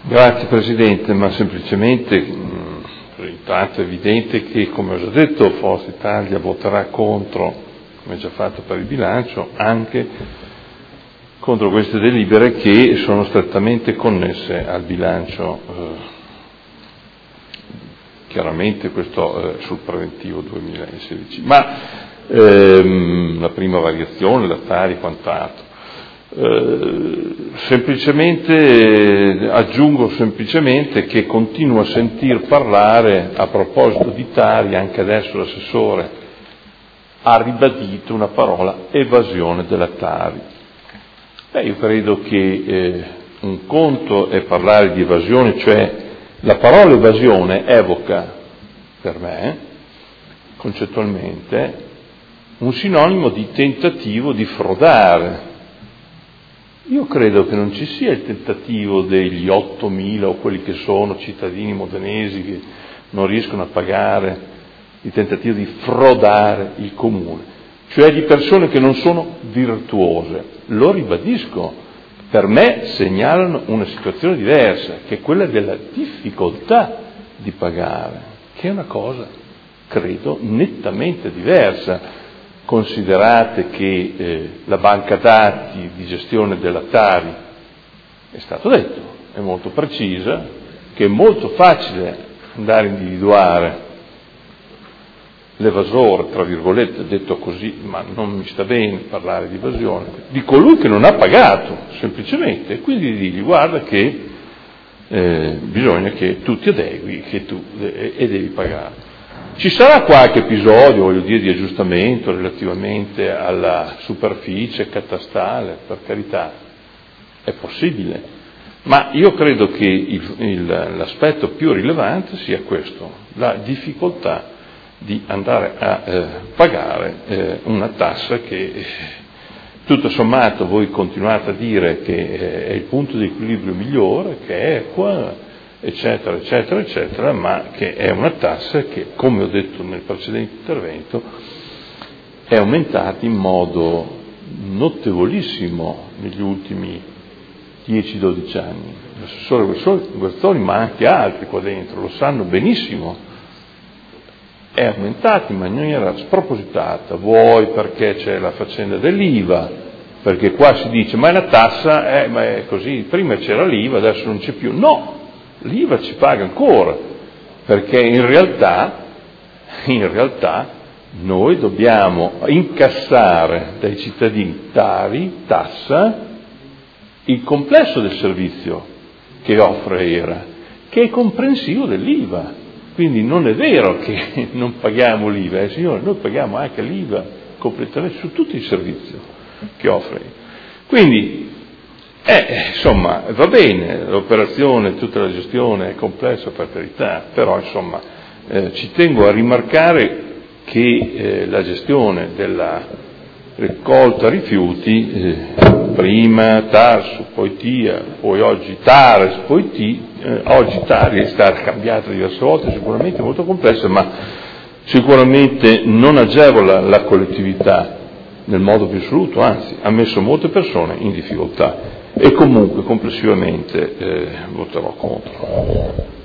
Grazie Presidente, ma semplicemente intanto è evidente che, come ho già detto, Forza Italia voterà contro, come già fatto per il bilancio, anche contro queste delibere che sono strettamente connesse al bilancio, chiaramente questo sul preventivo 2016. Ma la prima variazione, la Tari e quant'altro. Aggiungo semplicemente che continuo a sentir parlare a proposito di Tari, anche adesso l'assessore ha ribadito una parola: evasione della Tari. Io credo che un conto è parlare di evasione, cioè la parola evasione evoca per me concettualmente un sinonimo di tentativo di frodare. Io credo che non ci sia il tentativo degli 8.000 o quelli che sono cittadini modenesi che non riescono a pagare, il tentativo di frodare il comune, cioè di persone che non sono virtuose. Lo ribadisco, per me segnalano una situazione diversa, che è quella della difficoltà di pagare, che è una cosa, credo, nettamente diversa. Considerate che la banca dati di gestione della Tari, è stato detto, è molto precisa, che è molto facile andare a individuare l'evasore, tra virgolette, detto così, ma non mi sta bene parlare di evasione, di colui che non ha pagato, semplicemente, e quindi dirgli: guarda che bisogna che tu ti adegui e devi pagare. Ci sarà qualche episodio, voglio dire, di aggiustamento relativamente alla superficie catastale, per carità, è possibile, ma io credo che l'aspetto più rilevante sia questo: la difficoltà di andare a pagare una tassa che, tutto sommato, voi continuate a dire che è il punto di equilibrio migliore, che è equa, eccetera, eccetera, eccetera, ma che è una tassa che, come ho detto nel precedente intervento, è aumentata in modo notevolissimo negli ultimi 10-12 anni. L'assessore Guerzoni, ma anche altri qua dentro, lo sanno benissimo, è aumentata in maniera spropositata. Vuoi perché c'è la faccenda dell'IVA, perché qua si dice ma è una tassa, ma è così, prima c'era l'IVA, adesso non c'è più. No! L'IVA ci paga ancora, perché in realtà noi dobbiamo incassare dai cittadini Tari, tassa, il complesso del servizio che offre ERA, che è comprensivo dell'IVA. Quindi non è vero che non paghiamo l'IVA, signore, noi paghiamo anche l'IVA completamente su tutto il servizio che offre. Quindi insomma, va bene, l'operazione, tutta la gestione è complessa, per carità, però insomma ci tengo a rimarcare che la gestione della raccolta rifiuti, prima Tarsu, poi TIA, poi oggi Tares, poi oggi Tari è stata cambiata diverse volte, sicuramente molto complessa, ma sicuramente non agevola la collettività nel modo più assoluto, anzi ha messo molte persone in difficoltà. E comunque complessivamente voterò contro.